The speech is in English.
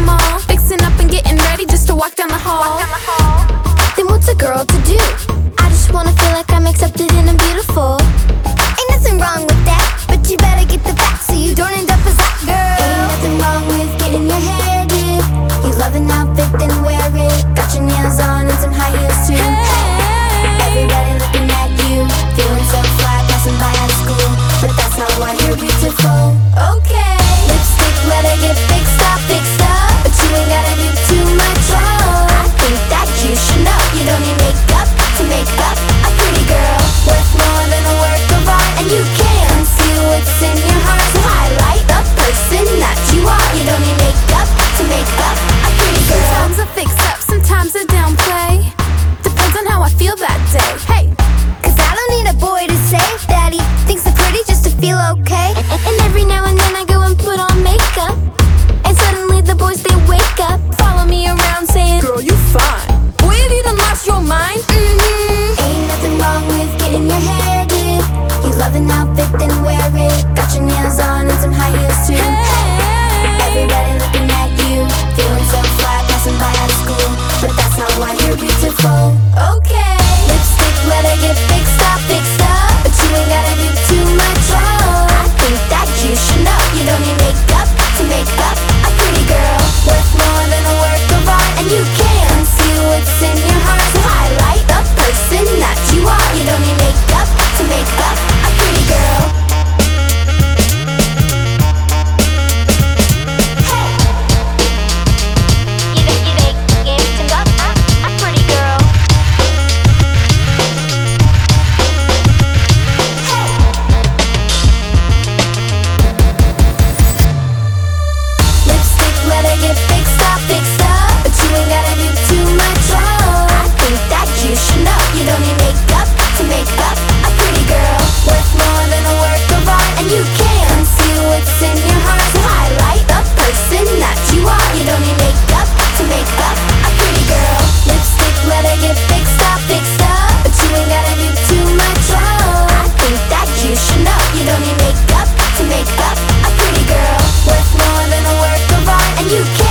mall, fixing up and getting ready just to walk down the hall. Then what's a girl to do? I just wanna feel like I'm accepted and I'm beautiful. Ain't nothing wrong with that, but you better get the facts so you don't end up as that girl. Ain't nothing wrong with getting your hair did. You love an outfit, then wear it. Got your nails on and some high heels too. Everybody looking at you, feeling so fly, passing by at school. But that's not why you're beautiful. Okay, lipstick, let it get fixed up, but you ain't gotta do too much. Oh, I think that you should know you don't need makeup to make up a pretty girl. Worth more than a work of art, and you can't see what's in your heart. So highlight the person that you are. You don't need makeup to make up a pretty girl. Sometimes I fix up, sometimes I downplay. Depends on how I feel that day. Hey, Cause I don't need a boy to say that he thinks I'm pretty just to feel okay. And every now and then I go and put on makeup, and suddenly the boys they wake up, follow me around saying, girl, you fine. Boy, have you done lost your mind? Ain't nothing wrong with getting your hair did. You love an outfit, then wear it. Got your nails on and some high heels too. Everybody looking at you, feeling so fly, passing by at school. But that's not why you're beautiful. Okay, lipstick, let it get fixed up, but you ain't gotta do too much. Oh, I think that you should know you don't need makeup to make up a pretty girl. Worth more than a work of art, and you can't see what's in your heart. So highlight the person that you are. You don't need makeup to make up a pretty girl. Let it get fixed up, but you ain't gotta do too much. Oh, I think that you should know you don't need makeup to make up a pretty girl. Worth more than a work of art, and you can't see what's in your heart. So highlight the person that you are. You don't need makeup to make up a pretty girl. Lipstick, let it get fixed up, but you ain't gotta do too much. Oh, I think that you should know you don't need makeup to make up a pretty girl. Worth more than a work of art, and you can't